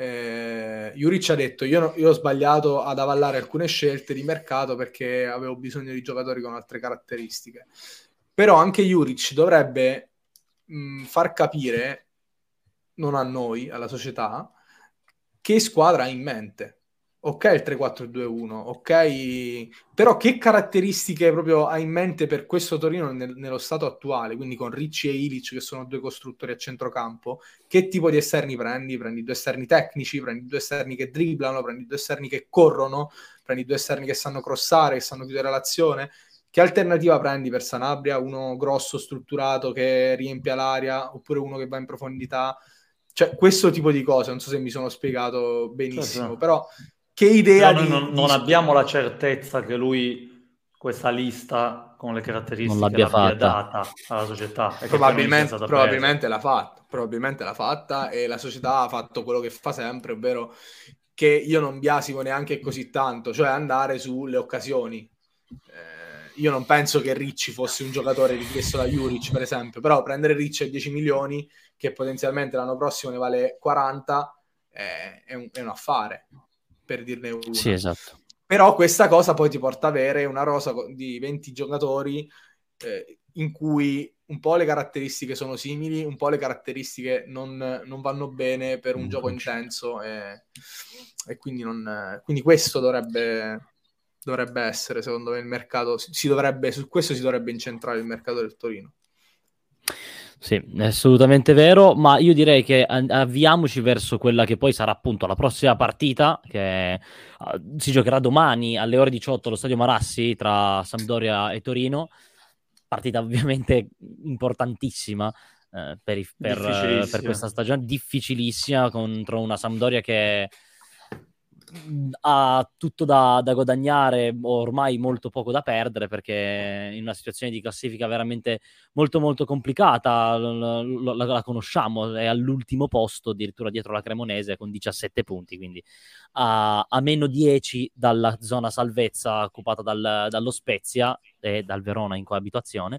eh, Juric ha detto io, no, io ho sbagliato ad avallare alcune scelte di mercato perché avevo bisogno di giocatori con altre caratteristiche. Però anche Juric dovrebbe mh, far capire, non a noi, alla società, che squadra ha in mente. Ok il tre quattro due uno, ok, però che caratteristiche proprio ha in mente per questo Torino nel, nello stato attuale, quindi con Ricci e Ilic che sono due costruttori a centrocampo, che tipo di esterni prendi? Prendi due esterni tecnici, prendi due esterni che dribblano, prendi due esterni che corrono, prendi due esterni che sanno crossare, che sanno chiudere l'azione. Che alternativa prendi per Sanabria? Uno grosso, strutturato, che riempie l'area, oppure uno che va in profondità? Cioè, questo tipo di cose, non so se mi sono spiegato benissimo, Certo. però che idea Però noi di, non, di... non abbiamo la certezza che lui questa lista con le caratteristiche Non l'abbia l'abbia fatta. data alla società e che poi non gli sia Probabilmente, stata probabilmente presa. l'ha fatta, probabilmente l'ha fatta e la società ha fatto quello che fa sempre, ovvero che io non biasimo neanche così tanto, cioè andare sulle occasioni. Eh, io non penso che Ricci fosse un giocatore richiesto da Juric, per esempio, però prendere Ricci a dieci milioni, che potenzialmente l'anno prossimo ne vale quaranta, eh, è, un, è un affare, per dirne una. Sì, esatto. Però questa cosa poi ti porta ad avere una rosa di venti giocatori eh, in cui un po' le caratteristiche sono simili, un po' le caratteristiche non, non vanno bene per un Non gioco coincidono. intenso e, e quindi, non, quindi questo dovrebbe, dovrebbe essere, secondo me, il mercato, si dovrebbe, su questo si dovrebbe incentrare il mercato del Torino. Sì, è assolutamente vero, ma io direi che avviamoci verso quella che poi sarà appunto la prossima partita, che uh, si giocherà domani alle ore diciotto allo Stadio Marassi tra Sampdoria e Torino, partita ovviamente importantissima eh, per, i, per, uh, per questa stagione, difficilissima contro una Sampdoria che ha tutto da, da guadagnare, ormai molto poco da perdere, perché in una situazione di classifica veramente molto molto complicata, la, la, la conosciamo, è all'ultimo posto, addirittura dietro la Cremonese con diciassette punti, quindi a, a meno dieci dalla zona salvezza occupata dal, dallo Spezia e dal Verona in coabitazione,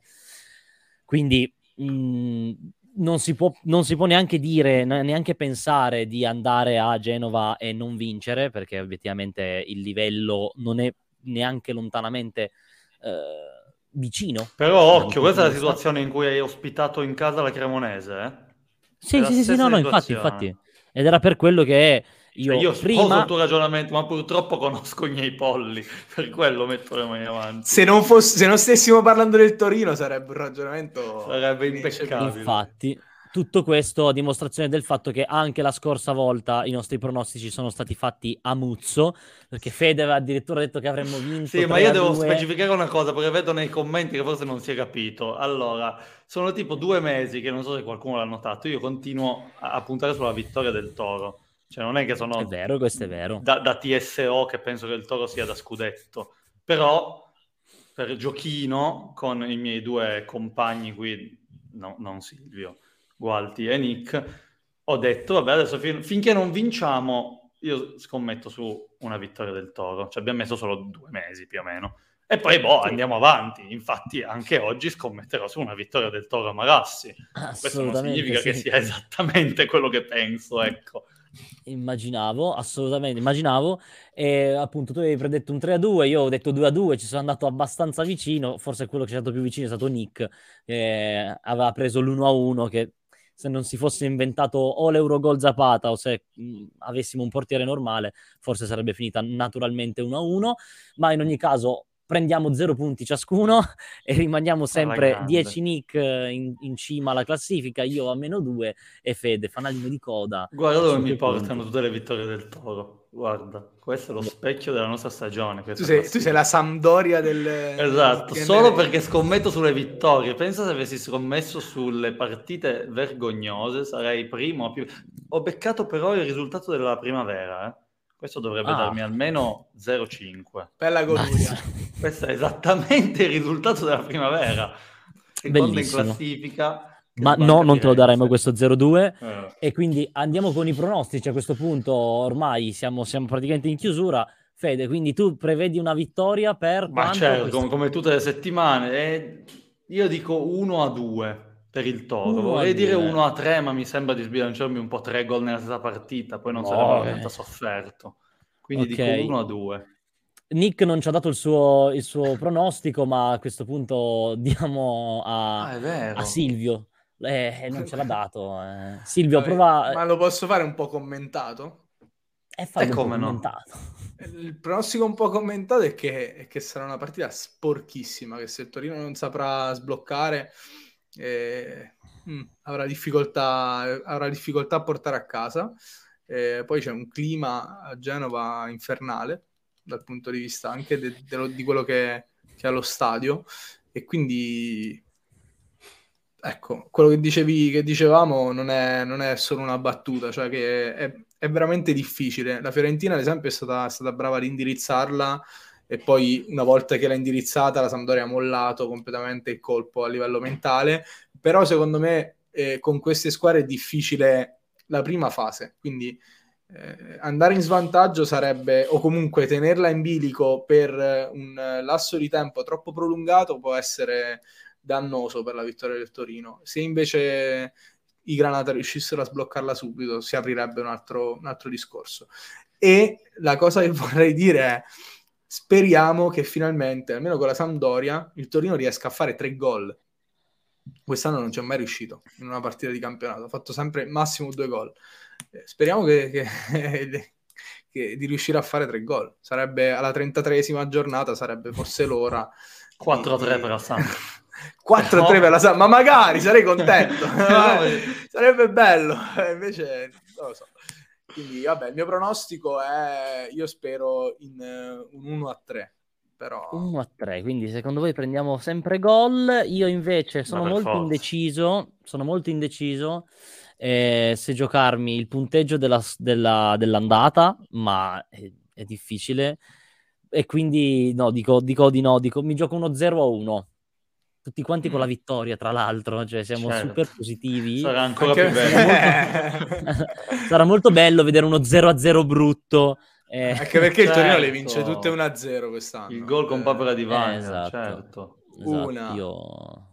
quindi mh, non si può, non si può neanche dire, neanche pensare di andare a Genova e non vincere, perché obiettivamente il livello non è neanche lontanamente eh, vicino. Però occhio, questa è la situazione in cui hai ospitato in casa la Cremonese, eh? Sì, sì, sì, sì, no, no, infatti, infatti. Ed era per quello che io, cioè io sposo prima... il tuo ragionamento, ma purtroppo conosco i miei polli, per quello metto le mani avanti. Se non, fosse, se non stessimo parlando del Torino sarebbe un ragionamento... Sarebbe impeccabile. Infatti, tutto questo a dimostrazione del fatto che anche la scorsa volta i nostri pronostici sono stati fatti a muzzo, perché Fede aveva addirittura detto che avremmo vinto sì, ma io devo due. specificare una cosa, perché vedo nei commenti che forse non si è capito. Allora, sono tipo due mesi che non so se qualcuno l'ha notato, io continuo a, a puntare sulla vittoria del Toro. Cioè non è che sono È vero, questo è vero. Da, da T S O che penso che il Toro sia da scudetto, però per giochino con i miei due compagni qui, no, non Silvio, Gualti e Nick, ho detto vabbè adesso fin- finché non vinciamo io scommetto su una vittoria del Toro, cioè abbiamo messo solo due mesi più o meno e poi boh Sì. andiamo avanti, infatti anche oggi scommetterò su una vittoria del Toro a Marassi. Questo non significa sì. che sia esattamente quello che penso, ecco. Immaginavo, assolutamente, immaginavo, e appunto tu avevi predetto un tre a due, io ho detto due a due, ci sono andato abbastanza vicino, forse quello che ci è stato più vicino è stato Nick, che aveva preso l'uno a uno, che se non si fosse inventato o l'Eurogol Zapata o se mh, avessimo un portiere normale, forse sarebbe finita naturalmente uno a uno, ma in ogni caso prendiamo zero punti ciascuno e rimaniamo sempre grande. dieci Nick in, in cima alla classifica, io a meno due e Fede fanalino di coda. Guarda dove cinque mi portano punti. tutte le vittorie del Toro. Guarda, questo è lo specchio della nostra stagione. Tu sei, tu sei la Sampdoria del... Esatto, del solo T N L. perché scommetto sulle vittorie. Pensa se avessi scommesso sulle partite vergognose, sarei primo. Più... Ho beccato però il risultato della primavera, eh. Questo dovrebbe Ah. darmi almeno zero virgola cinque. Bella goduria. Questo è esattamente il risultato della primavera. Seconda Bellissimo. in classifica. Ma Che no, non te lo Firenze. daremo questo zero due. Eh. E quindi andiamo con i pronostici a questo punto. Ormai siamo, siamo praticamente in chiusura. Fede, quindi tu prevedi una vittoria per Ma quanto? certo, Questo- come, come tutte le settimane. E io dico uno a due per il Toro. Uno a Vorrei dire due. uno a tre, ma mi sembra di sbilanciarmi un po' tre gol nella stessa partita. Poi non No, sarebbe eh. abbastanza sofferto. Quindi Ok. dico uno a due. Nick non ci ha dato il suo, il suo pronostico, ma a questo punto diamo a, Ah, è vero. a Silvio. Eh, eh, non ce l'ha dato. eh. Silvio, Vabbè, prova... ma lo posso fare un po' commentato? E fallo E un po' come no? commentato. Il pronostico un po' commentato è che, è che sarà una partita sporchissima, che se il Torino non saprà sbloccare eh, mh, avrà difficoltà, avrà difficoltà a portare a casa. Eh, poi c'è un clima a Genova infernale dal punto di vista anche de- de- di quello che, che ha lo stadio, e quindi ecco, quello che dicevi, che dicevamo non è, non è solo una battuta, cioè che è, è veramente difficile. La Fiorentina, ad esempio, è stata, è stata brava ad indirizzarla, e poi una volta che l'ha indirizzata la Sampdoria ha mollato completamente il colpo a livello mentale. Però secondo me eh, con queste squadre è difficile la prima fase, quindi eh, andare in svantaggio sarebbe, o comunque tenerla in bilico per un lasso di tempo troppo prolungato, può essere dannoso per la vittoria del Torino. Se invece i Granata riuscissero a sbloccarla subito, si aprirebbe un altro, un altro discorso. E la cosa che vorrei dire è: speriamo che finalmente, almeno con la Sampdoria, il Torino riesca a fare tre gol. Quest'anno non ci è mai riuscito in una partita di campionato, ha fatto sempre massimo due gol. Eh, speriamo che, che, che di riuscire a fare tre gol. Sarebbe alla trentatreesima giornata, sarebbe forse l'ora. quattro a tre di... per la Samp. quattro a tre per la Samp, ma magari sarei contento. Sarebbe bello. Invece non lo so. Quindi vabbè, il mio pronostico è, io spero in uh, un uno a tre. Però... uno a tre, quindi secondo voi prendiamo sempre gol. Io invece sono Ma per molto forza. indeciso, sono molto indeciso eh, se giocarmi il punteggio della, della, dell'andata, ma è, è difficile, e quindi no, dico, dico di no, dico, mi gioco uno zero a uno. Tutti quanti con la vittoria, tra l'altro, cioè siamo Certo. super positivi. Sarà ancora Anche- più bello. Molto... Sarà molto bello vedere uno zero a zero brutto. Eh, Anche perché il Torino le Certo. vince tutte uno a zero quest'anno. Il gol con papera di eh, Wagner, esatto. certo. Esatto, Una, io...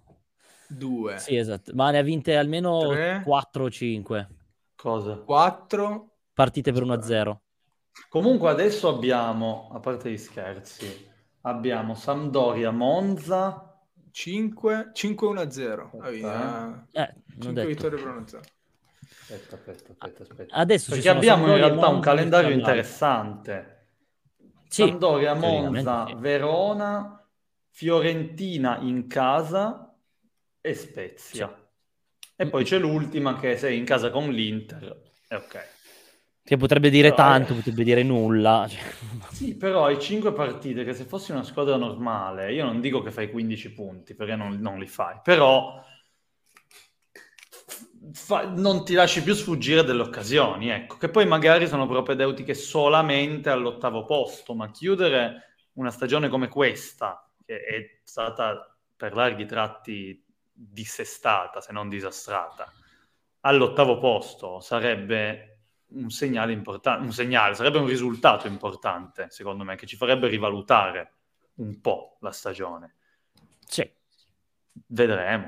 due, Sì, esatto. Ma ne ha vinte almeno tre, quattro o cinque Cosa? quattro. partite per uno a zero. Comunque adesso abbiamo, a parte gli scherzi, abbiamo Sampdoria, Monza. cinque, cinque uno a zero. Aspetta, Eh, non ho cinque detto. vittorie per uno a zero. Aspetta, aspetta, aspetta, aspetta. Adesso ci Perché sono abbiamo in Sampdoria e realtà un Monza calendario che stanno là. interessante. Sì, Sampdoria, teoricamente Monza, sì. Verona, Fiorentina in casa e Spezia. E poi c'è l'ultima che sei in casa con l'Inter. E ok. Che potrebbe dire Però, tanto, eh, potrebbe dire nulla. Cioè... Sì, però hai cinque partite che se fossi una squadra normale, io non dico che fai quindici punti, perché non, non li fai, però fa, non ti lasci più sfuggire delle occasioni, ecco, che poi magari sono propedeutiche solamente all'ottavo posto, ma chiudere una stagione come questa, che è stata per larghi tratti dissestata, se non disastrata, all'ottavo posto sarebbe un segnale importante, un segnale, sarebbe un risultato importante, secondo me, che ci farebbe rivalutare un po' la stagione. Sì. Vedremo.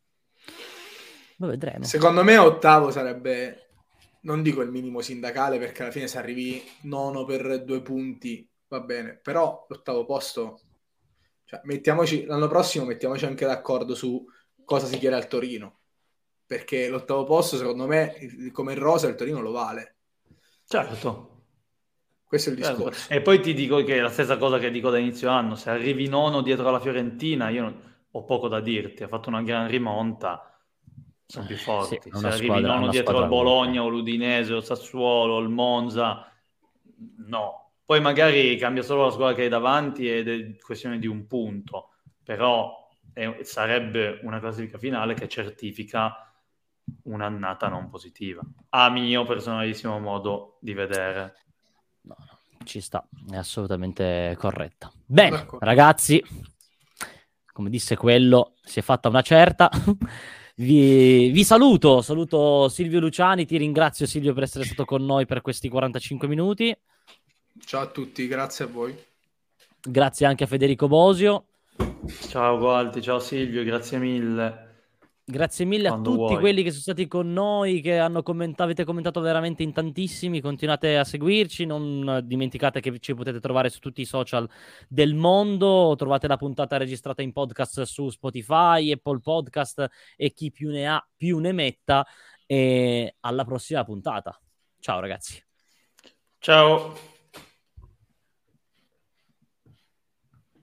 Lo vedremo. Secondo me ottavo sarebbe, non dico il minimo sindacale, perché alla fine se arrivi nono per due punti va bene, però l'ottavo posto, cioè, mettiamoci, l'anno prossimo mettiamoci anche d'accordo su cosa si chiede al Torino, perché l'ottavo posto secondo me come rosa il Torino lo vale. Certo. Questo è il discorso. E poi ti dico che è la stessa cosa che dico da inizio anno, se arrivi nono dietro alla Fiorentina, io non, ho poco da dirti, ha fatto una gran rimonta, sono più forti. Sì, se una arrivi squadra, nono una dietro squadra al Bologna o l'Udinese o il Sassuolo o il Monza, no. Poi magari cambia solo la squadra che hai davanti ed è questione di un punto, però è, sarebbe una classifica finale che certifica un'annata non positiva, a mio personalissimo modo di vedere. No, no, ci sta, è assolutamente corretta. Bene, D'accordo. ragazzi, come disse quello, si è fatta una certa. Vi, vi saluto, saluto Silvio Luciani, ti ringrazio Silvio per essere stato con noi per questi quarantacinque minuti. Ciao a tutti, grazie a voi. Grazie anche a Federico Bosio. Ciao Gualti, ciao Silvio, grazie mille. Grazie mille Quando a tutti vuoi. quelli che sono stati con noi, che hanno commentato, avete commentato veramente in tantissimi. Continuate a seguirci, non dimenticate che ci potete trovare su tutti i social del mondo. Trovate la puntata registrata in podcast su Spotify, Apple Podcast e chi più ne ha più ne metta. E alla prossima puntata. Ciao ragazzi. Ciao.